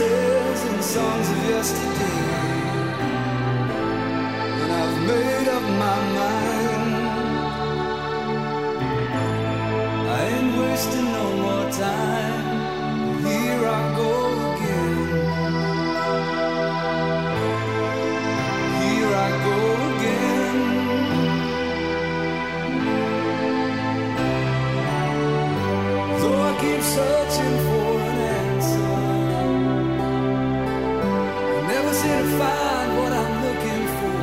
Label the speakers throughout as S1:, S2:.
S1: tales and songs of yesterday, and I've made up my mind. I ain't wasting no more time. Here I go again. Here I go again. Though I keep searching for an answer, I never seem to find what I'm looking for.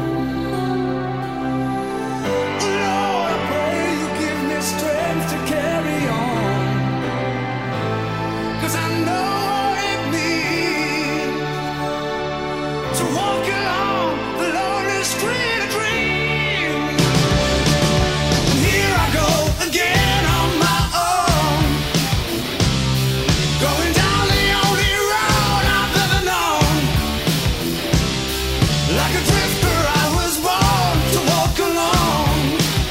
S1: Lord, I pray you give me strength to carry on, 'cause I know what it means to walk along the lonely street of dreams. And here I go again on my own, going down the only road I've ever known. Like a drifter I was born to walk alone,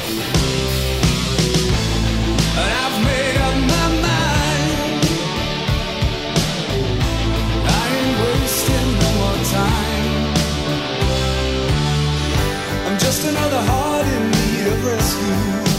S1: and I've made up my mind. I ain't wasting no more time. I'm just another heart in need of rescue.